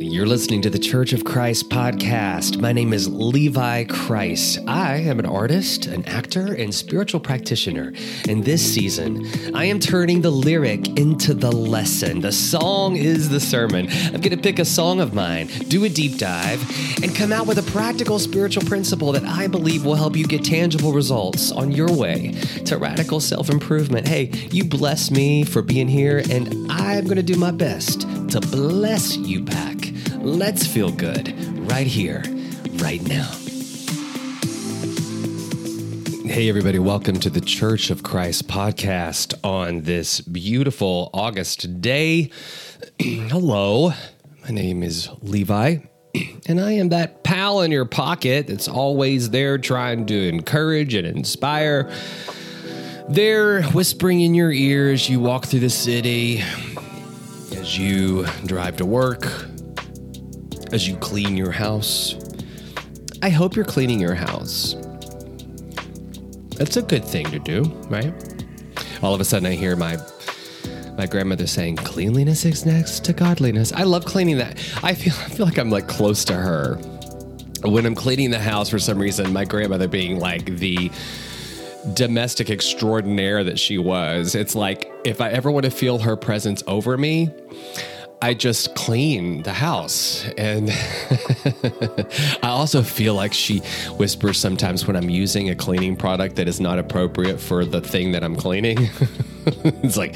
You're listening to the Church of Christ podcast. My name is Levi Christ. I am an artist, an actor, and spiritual practitioner. And this season, I am turning the lyric into the lesson. The song is the sermon. I'm going to pick a song of mine, do a deep dive, and come out with a practical spiritual principle that I believe will help you get tangible results on your way to radical self-improvement. Hey, you bless me for being here, and I'm going to do my best to bless you back. Let's feel good right here, right now. Hey, everybody. Welcome to the Church of Christ podcast on this beautiful August day. Hello, my name is Levi, and I am that pal in your pocket that's always there trying to encourage and inspire. They're whispering in your ear as you walk through the city, as you drive to work, as you clean your house. I hope you're cleaning your house. That's a good thing to do, right? All of a sudden I hear my grandmother saying, cleanliness is next to godliness. I love cleaning that. I feel like I'm like close to her. When I'm cleaning the house, for some reason, my grandmother being like the domestic extraordinaire that she was, it's like if I ever want to feel her presence over me, I just clean the house. And I also feel like she whispers sometimes when I'm using a cleaning product that is not appropriate for the thing that I'm cleaning. It's like,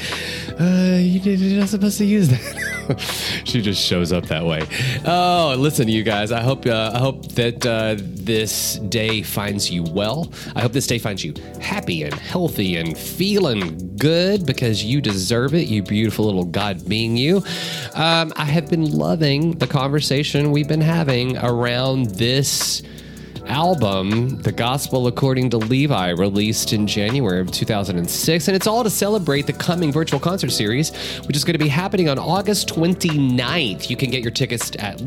you're not supposed to use that. She just shows up that way. Oh, listen, you guys, I hope that this day finds you well. I hope this day finds you happy and healthy and feeling good because you deserve it, you beautiful little God being you. I have been loving the conversation we've been having around this album, The Gospel According to Levi, released in January of 2006. And it's all to celebrate the coming virtual concert series, which is going to be happening on August 29th. You can get your tickets at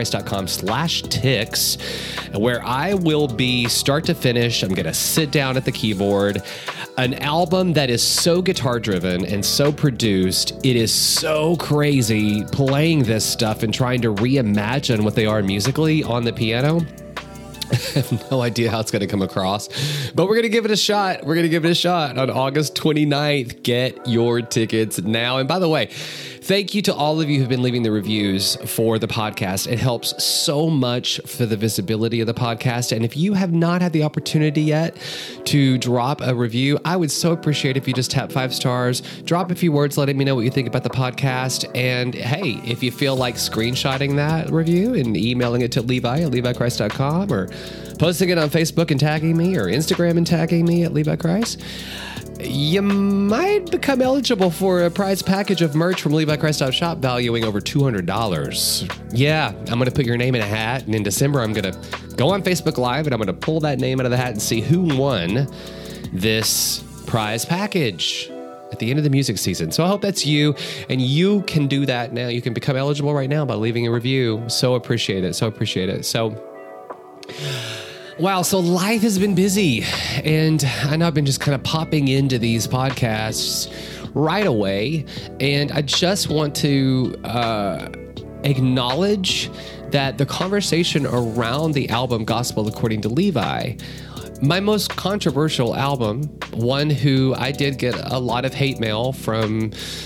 leviChrist.com/tix, where I will be start to finish. I'm going to sit down at the keyboard. An album that is so guitar driven and so produced. It is so crazy playing this stuff and trying to reimagine what they are musically on the piano. I have no idea how it's going to come across, but we're going to give it a shot. We're going to give it a shot on August 29th. Get your tickets now. And by the way, thank you to all of you who've been leaving the reviews for the podcast. It helps so much for the visibility of the podcast. And if you have not had the opportunity yet to drop a review, I would so appreciate if you just tap 5 stars, drop a few words letting me know what you think about the podcast. And hey, if you feel like screenshotting that review and emailing it to Levi at LeviChrist.com or posting it on Facebook and tagging me or Instagram and tagging me at Levi Christ, you might become eligible for a prize package of merch from LeviChrist.shop valuing over $200. Yeah, I'm going to put your name in a hat, and in December, I'm going to go on Facebook Live, and I'm going to pull that name out of the hat and see who won this prize package at the end of the music season. So I hope that's you, and you can do that now. You can become eligible right now by leaving a review. So appreciate it. So appreciate it. Wow, so life has been busy, and I know I've been just kind of popping into these podcasts right away, and I just want to acknowledge that the conversation around the album Gospel According to Levi, my most controversial album, one who I did get a lot of hate mail from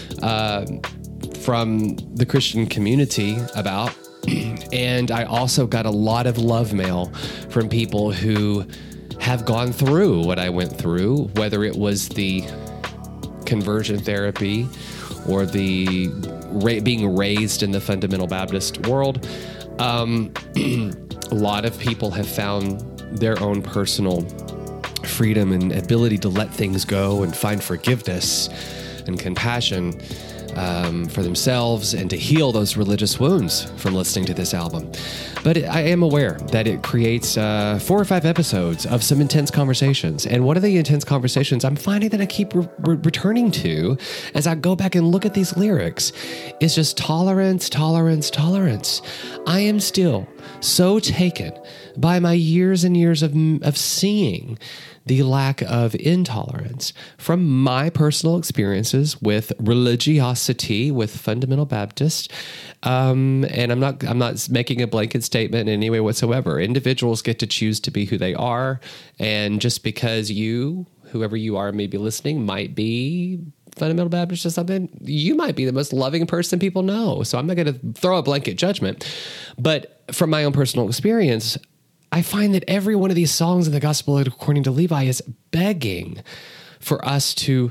the Christian community about. And I also got a lot of love mail from people who have gone through what I went through, whether it was the conversion therapy or the being raised in the fundamental Baptist world. A lot of people have found their own personal freedom and ability to let things go and find forgiveness and compassion for themselves and to heal those religious wounds from listening to this album. But I am aware that it creates 4 or 5 episodes of some intense conversations. And one of the intense conversations I'm finding that I keep returning to as I go back and look at these lyrics is just tolerance, tolerance, tolerance. I am still so taken by my years and years of seeing the lack of intolerance. From my personal experiences with religiosity, with fundamental Baptist, and I'm not making a blanket statement in any way whatsoever. Individuals get to choose to be who they are, and just because whoever you are, maybe listening, might be fundamental Baptist or something, you might be the most loving person people know. So I'm not going to throw a blanket judgment. But from my own personal experience, I find that every one of these songs in the Gospel according to Levi is begging for us to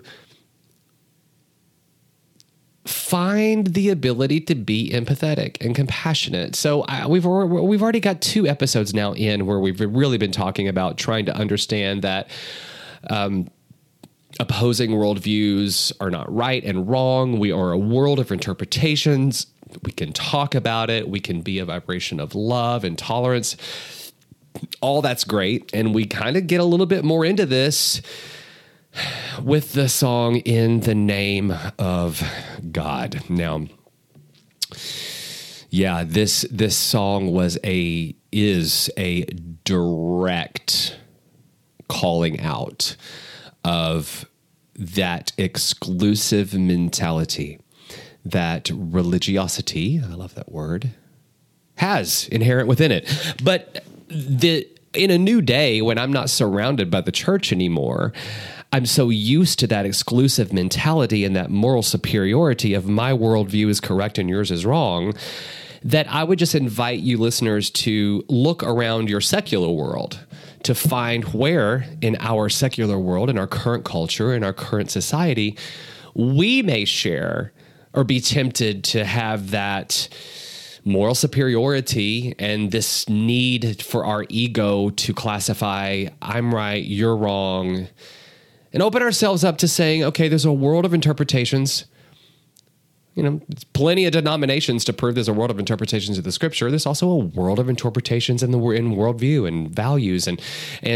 find the ability to be empathetic and compassionate. So we've already got 2 episodes now in where we've really been talking about trying to understand that opposing worldviews are not right and wrong. We are a world of interpretations. We can talk about it. We can be a vibration of love and tolerance. All that's great. And we kind of get a little bit more into this with the song In the Name of God. Now, yeah, this song is a direct calling out of that exclusive mentality that religiosity, I love that word, has inherent within it. But in a new day, when I'm not surrounded by the church anymore, I'm so used to that exclusive mentality and that moral superiority of my worldview is correct and yours is wrong, that I would just invite you listeners to look around your secular world to find where in our secular world, in our current culture, in our current society, we may share or be tempted to have that moral superiority and this need for our ego to classify, I'm right, you're wrong, and open ourselves up to saying, okay, there's a world of interpretations. There's plenty of denominations to prove there's a world of interpretations of the scripture. There's also a world of interpretations in worldview and values, and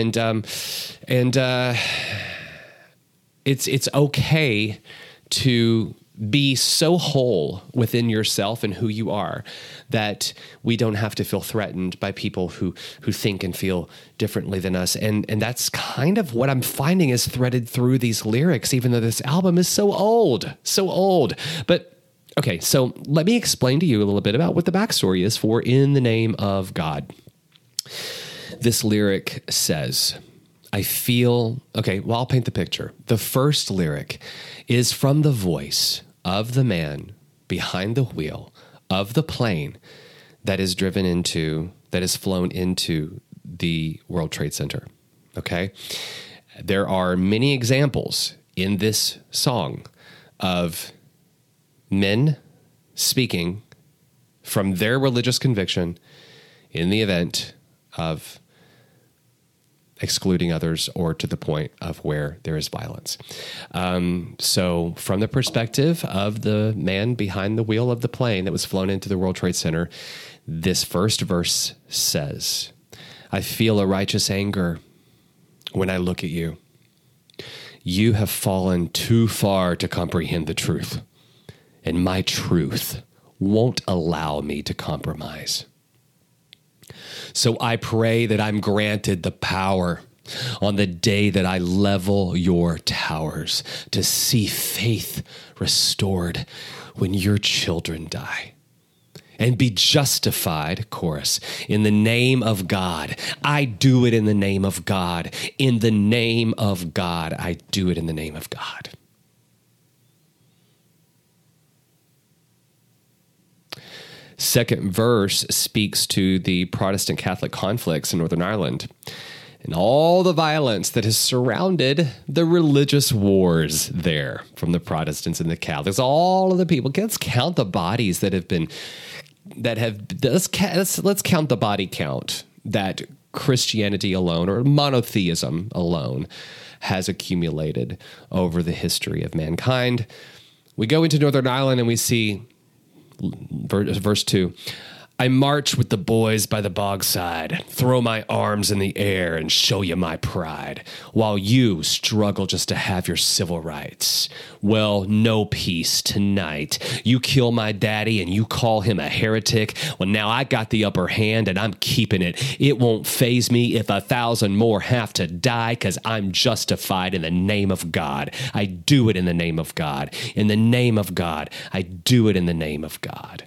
it's okay to be so whole within yourself and who you are that we don't have to feel threatened by people who think and feel differently than us. And that's kind of what I'm finding is threaded through these lyrics, even though this album is so old. But okay, so let me explain to you a little bit about what the backstory is for In the Name of God. This lyric says, I'll paint the picture. The first lyric is from the voice of the man behind the wheel of the plane that is flown into the World Trade Center. Okay? There are many examples in this song of men speaking from their religious conviction in the event of excluding others or to the point of where there is violence. So from the perspective of the man behind the wheel of the plane that was flown into the World Trade Center, this first verse says, I feel a righteous anger when I look at you. You have fallen too far to comprehend the truth, and my truth won't allow me to compromise. So I pray that I'm granted the power on the day that I level your towers to see faith restored when your children die. And be justified, chorus, in the name of God. I do it in the name of God. In the name of God, I do it in the name of God. Second verse speaks to the Protestant Catholic conflicts in Northern Ireland and all the violence that has surrounded the religious wars there from the Protestants and the Catholics. All of the people. Let's count the bodies let's count the body count that Christianity alone or monotheism alone has accumulated over the history of mankind. We go into Northern Ireland and we see verse 2, I march with the boys by the bog side, throw my arms in the air and show you my pride, while you struggle just to have your civil rights. Well, no peace tonight. You kill my daddy and you call him a heretic. Well, now I got the upper hand and I'm keeping it. It won't faze me if 1,000 more have to die, because I'm justified in the name of God. I do it in the name of God. In the name of God. I do it in the name of God.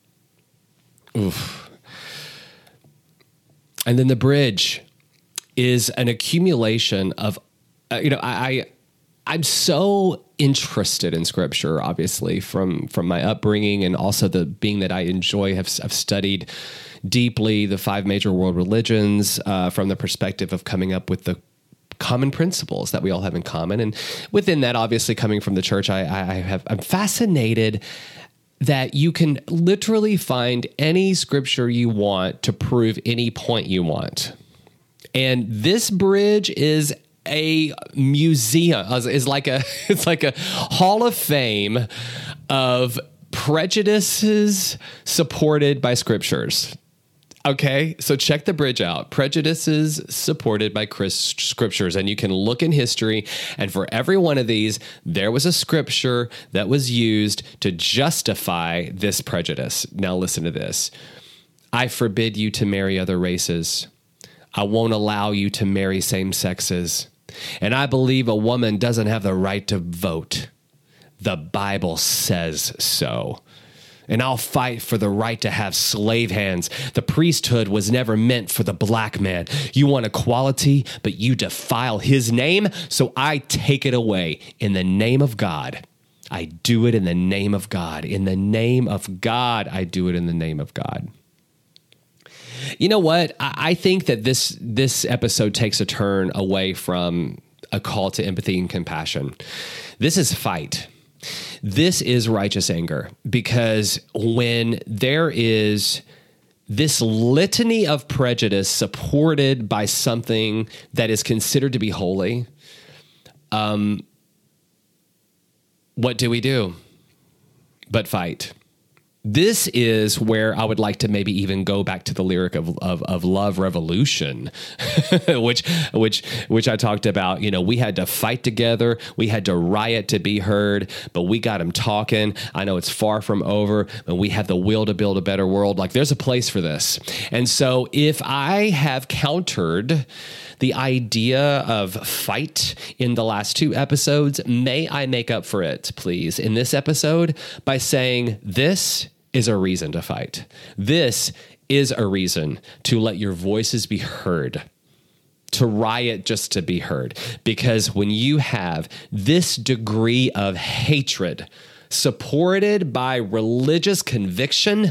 Oof. And then the bridge is an accumulation of, I'm so interested in Scripture, obviously, from my upbringing, and also the being that I enjoy. I've studied deeply the 5 major world religions from the perspective of coming up with the common principles that we all have in common. And within that, obviously, coming from the church, I'm fascinated that you can literally find any scripture you want to prove any point you want. And this bridge is a museum, it's like a hall of fame of prejudices supported by scriptures. Okay, so check the bridge out. Prejudices supported by scriptures. And you can look in history, and for every one of these, there was a scripture that was used to justify this prejudice. Now listen to this. I forbid you to marry other races. I won't allow you to marry same sexes. And I believe a woman doesn't have the right to vote. The Bible says so. And I'll fight for the right to have slave hands. The priesthood was never meant for the black man. You want equality, but you defile his name, so I take it away in the name of God. I do it in the name of God. In the name of God, I do it in the name of God. You know what? I think that this episode takes a turn away from a call to empathy and compassion. This is fight. This is righteous anger, because when there is this litany of prejudice supported by something that is considered to be holy, what do? But fight. This is where I would like to maybe even go back to the lyric of Love Revolution, which I talked about. You know, we had to fight together. We had to riot to be heard, but we got them talking. I know it's far from over, but we have the will to build a better world. Like, there's a place for this. And so if I have countered the idea of fight in the last 2 episodes, may I make up for it, please, in this episode by saying this is a reason to fight. This is a reason to let your voices be heard, to riot just to be heard. Because when you have this degree of hatred supported by religious conviction,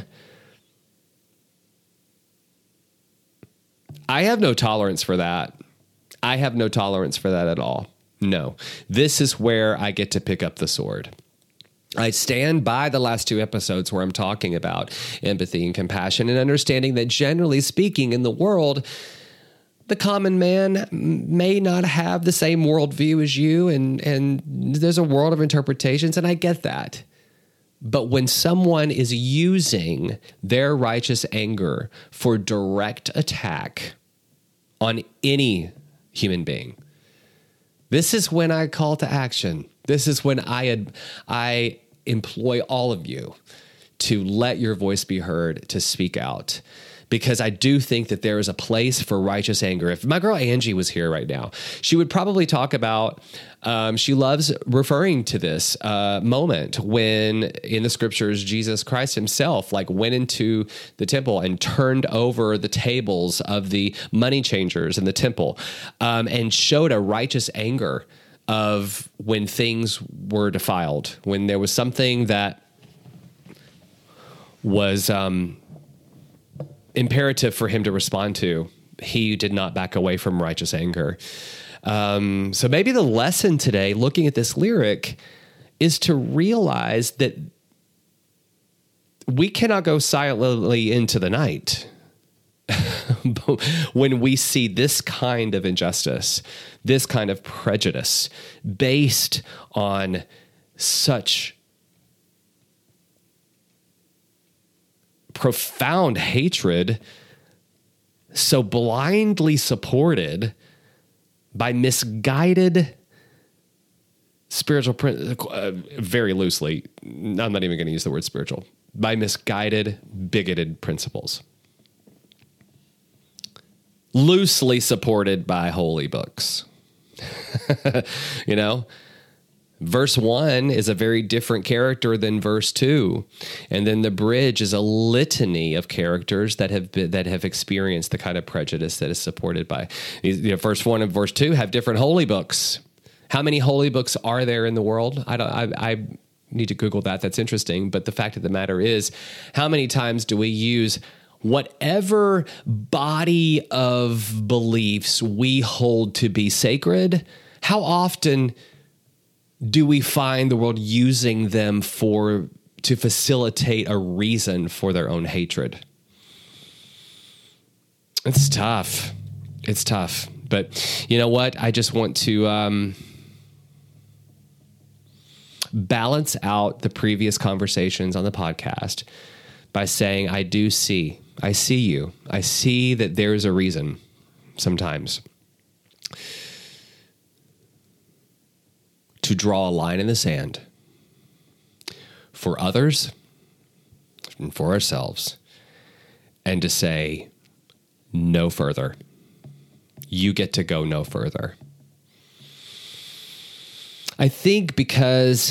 I have no tolerance for that. I have no tolerance for that at all. No, this is where I get to pick up the sword. I stand by the last 2 episodes where I'm talking about empathy and compassion and understanding that, generally speaking, in the world, the common man may not have the same worldview as you, and there's a world of interpretations, and I get that. But when someone is using their righteous anger for direct attack on any human being, this is when I call to action. This is when I employ all of you to let your voice be heard, to speak out. Because I do think that there is a place for righteous anger. If my girl Angie was here right now, she would probably talk about, she loves referring to this moment when in the scriptures, Jesus Christ himself went into the temple and turned over the tables of the money changers in the temple and showed a righteous anger of when things were defiled, when there was something that was imperative for him to respond to. He did not back away from righteous anger. So maybe the lesson today, looking at this lyric, is to realize that we cannot go silently into the night when we see this kind of injustice, this kind of prejudice based on such profound hatred so blindly supported by misguided spiritual, very loosely, I'm not even going to use the word spiritual, by misguided, bigoted principles. Loosely supported by holy books. Verse 1 is a very different character than verse 2. And then the bridge is a litany of characters that have experienced the kind of prejudice that is supported by verse 1 and verse 2 have different holy books. How many holy books are there in the world? I need to Google that. That's interesting. But the fact of the matter is, how many times do we use whatever body of beliefs we hold to be sacred? How often do we find the world using them to facilitate a reason for their own hatred? It's tough. It's tough. But you know what? I just want to balance out the previous conversations on the podcast by saying, I see you. I see that there's a reason sometimes to draw a line in the sand for others and for ourselves, and to say, no further. You get to go no further. I think because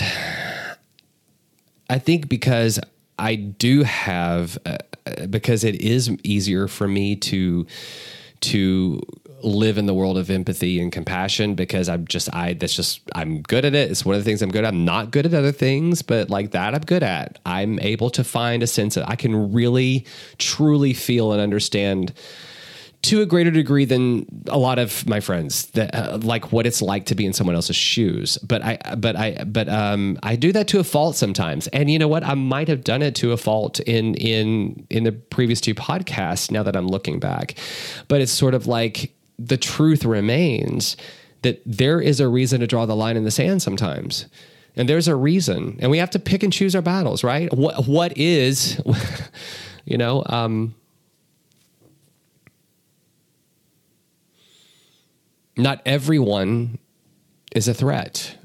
I do have, because it is easier for me to live in the world of empathy and compassion, because I'm good at it. It's one of the things I'm good at. I'm not good at other things, but like that I'm good at. I'm able to find a sense of, I can really, truly feel and understand to a greater degree than a lot of my friends that like what it's like to be in someone else's shoes. But I do that to a fault sometimes. And you know what? I might have done it to a fault in the previous two podcasts now that I'm looking back. But it's sort of like the truth remains that there is a reason to draw the line in the sand sometimes. And there's a reason. And we have to pick and choose our battles, right? What is, not everyone is a threat,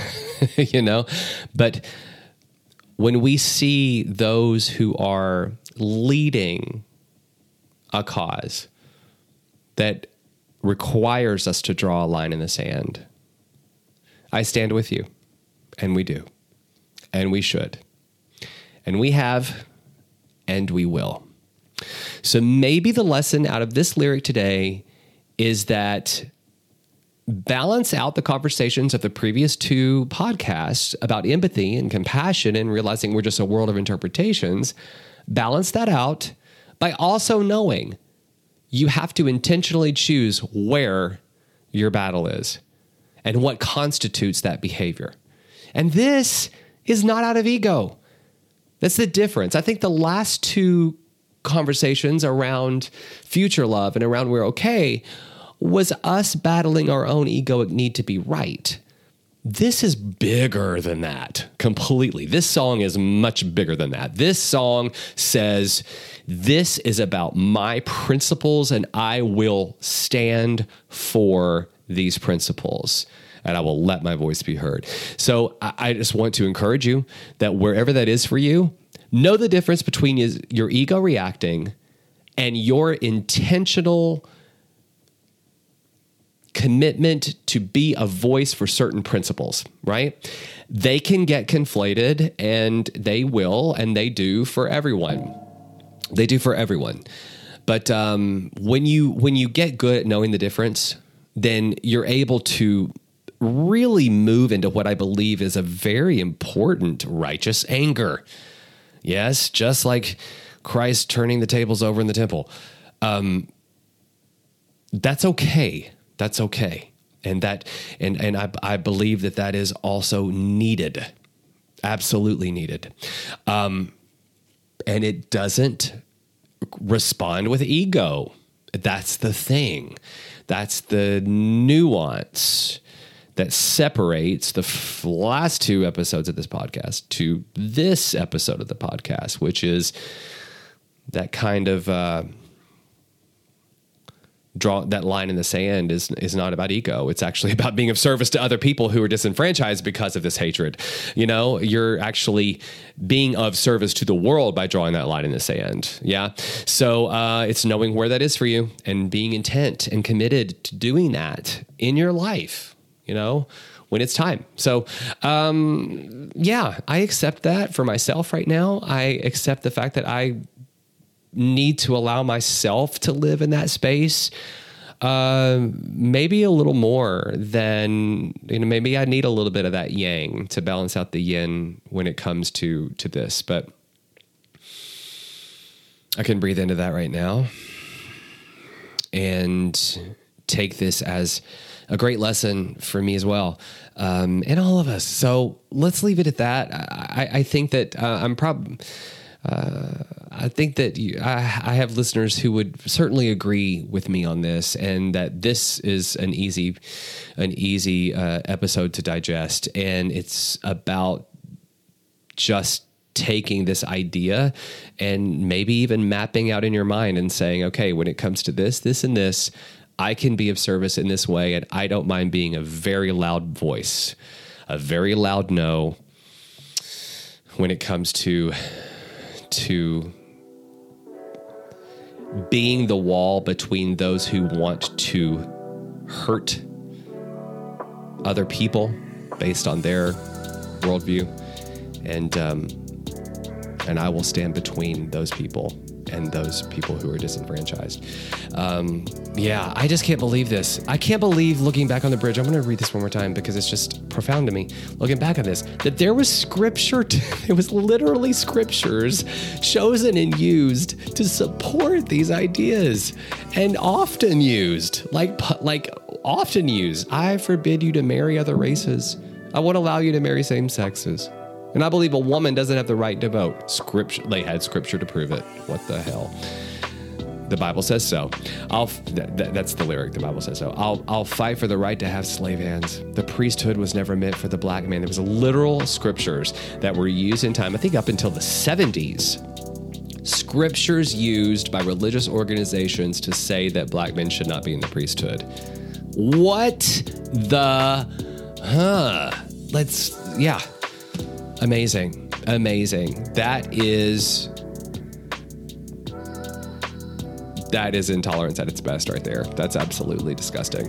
but when we see those who are leading a cause that requires us to draw a line in the sand, I stand with you, and we do, and we should, and we have, and we will. So maybe the lesson out of this lyric today is that balance out the conversations of the previous two podcasts about empathy and compassion and realizing we're just a world of interpretations. Balance that out by also knowing you have to intentionally choose where your battle is and what constitutes that behavior. And this is not out of ego. That's the difference. I think the last two conversations around future love and around we're okay was us battling our own egoic need to be right. This is bigger than that completely. This song is much bigger than that. This song says, this is about my principles and I will stand for these principles and I will let my voice be heard. So I just want to encourage you that wherever that is for you, know the difference between your ego reacting and your intentional commitment to be a voice for certain principles, right? They can get conflated, and they will, and they do for everyone. They do for everyone. But when you get good at knowing the difference, then you're able to really move into what I believe is a very important righteous anger. Yes, just like Christ turning the tables over in the temple. That's okay. That's okay. And I believe that is also needed. Absolutely needed. And it doesn't respond with ego. That's the thing. That's the nuance that separates the last two episodes of this podcast to this episode of the podcast, which is that kind of draw that line in the sand is not about ego. It's actually about being of service to other people who are disenfranchised because of this hatred. You're actually being of service to the world by drawing that line in the sand. Yeah. So it's knowing where that is for you and being intent and committed to doing that in your life, when it's time. So, I accept that for myself right now. I accept the fact that I need to allow myself to live in that space, maybe a little more than, maybe I need a little bit of that yang to balance out the yin when it comes to this, but I can breathe into that right now and take this as a great lesson for me as well, and all of us. So let's leave it at that. I think that I think that I have listeners who would certainly agree with me on this, and that this is an easy episode to digest. And it's about just taking this idea and maybe even mapping out in your mind and saying, okay, when it comes to this, this, and this, I can be of service in this way, and I don't mind being a very loud voice, a very loud no when it comes to being the wall between those who want to hurt other people based on their worldview, and I will stand between those people and those people who are disenfranchised. I just can't believe this. I can't believe, looking back on the bridge, I'm going to read this one more time because it's just profound to me, looking back on this, that there was scripture, it was literally scriptures chosen and used to support these ideas, and often used, like often used. I forbid you to marry other races. I won't allow you to marry same sexes. And I believe a woman doesn't have the right to vote. Scripture, they had scripture to prove it. What the hell? The Bible says so. That's the lyric. The Bible says so. I'll fight for the right to have slave hands. The priesthood was never meant for the black man. There was literal scriptures that were used in time, I think up until the 70s. Scriptures used by religious organizations to say that black men should not be in the priesthood. What the? Amazing. That is intolerance at its best right there. That's absolutely disgusting.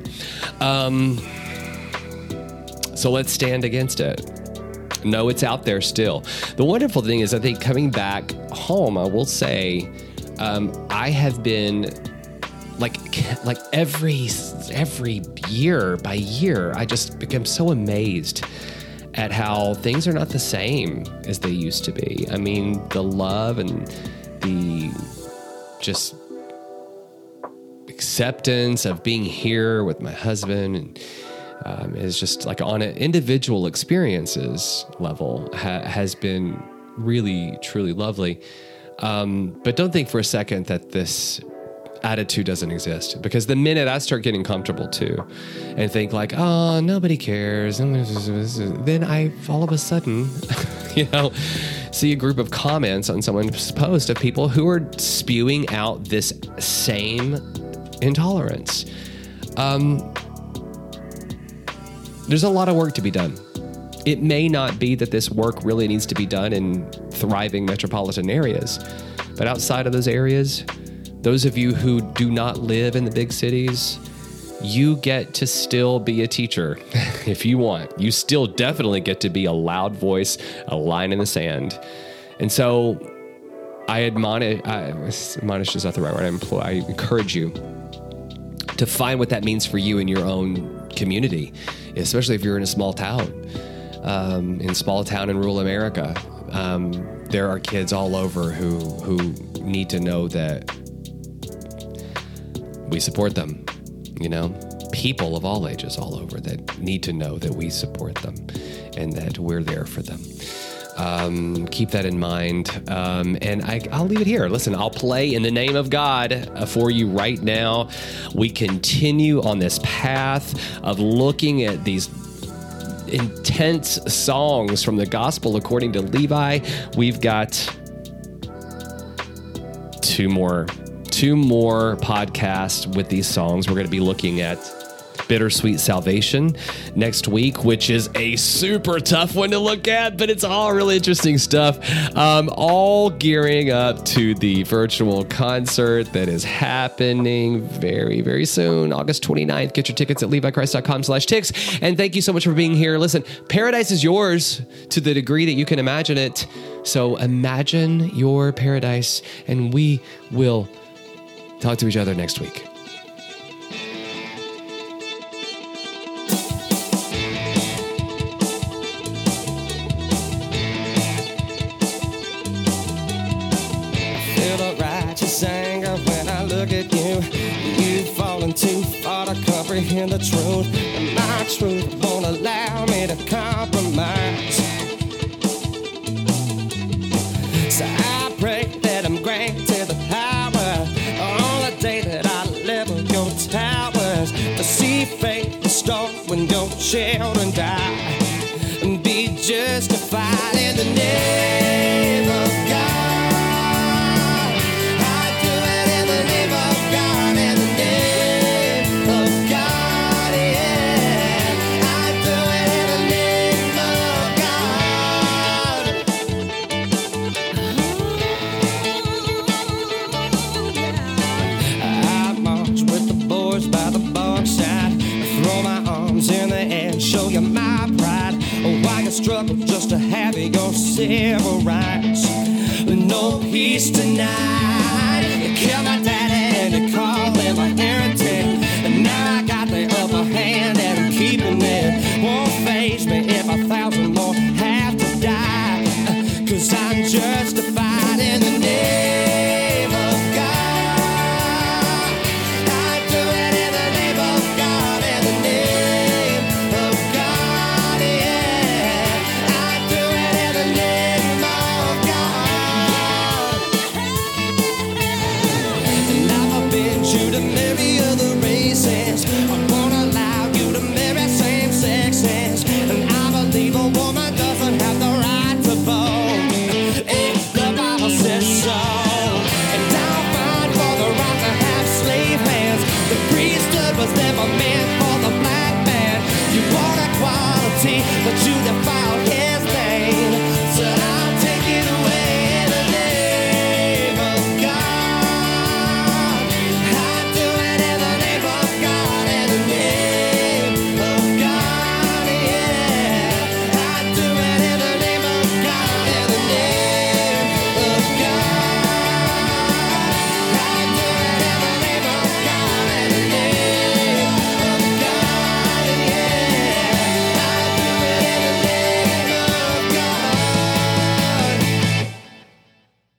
So let's stand against it. No, it's out there still. The wonderful thing is, I think coming back home, I will say, I have been like every year by year, I just become so amazed at how things are not the same as they used to be. I mean, the love and the just acceptance of being here with my husband and is just like on an individual experiences level has been really, truly lovely. But don't think for a second that this attitude doesn't exist, because the minute I start getting comfortable too and think like, oh, nobody cares, then I all of a sudden, see a group of comments on someone's post of people who are spewing out this same intolerance. There's a lot of work to be done. It may not be that this work really needs to be done in thriving metropolitan areas, but outside of those areas, those of you who do not live in the big cities, you get to still be a teacher if you want. You still definitely get to be a loud voice, a line in the sand. And so admonish is not the right word. I encourage you to find what that means for you in your own community, especially if you're in a small town. In small town in rural America, there are kids all over who need to know that we support them, people of all ages all over that need to know that we support them and that we're there for them. Keep that in mind. And I'll leave it here. Listen, I'll play In the Name of God for you right now. We continue on this path of looking at these intense songs from the gospel according to Levi. We've got two more podcasts with these songs. We're going to be looking at Bittersweet Salvation next week, which is a super tough one to look at, but it's all really interesting stuff. All gearing up to the virtual concert that is happening very, very soon, August 29th. Get your tickets at levichrist.com/tickets. And thank you so much for being here. Listen, paradise is yours to the degree that you can imagine it. So imagine your paradise, and we will talk to each other next week. Anger when I look at you. You've fallen too far to comprehend the truth, and my truth won't allow me to compromise. So I pray that I'm granted the power on the day that I level your towers, to see faith restored when your children die, and be justified in the name of God. In the air, show you my pride. Why you struggle just to have your civil rights. No peace tonight.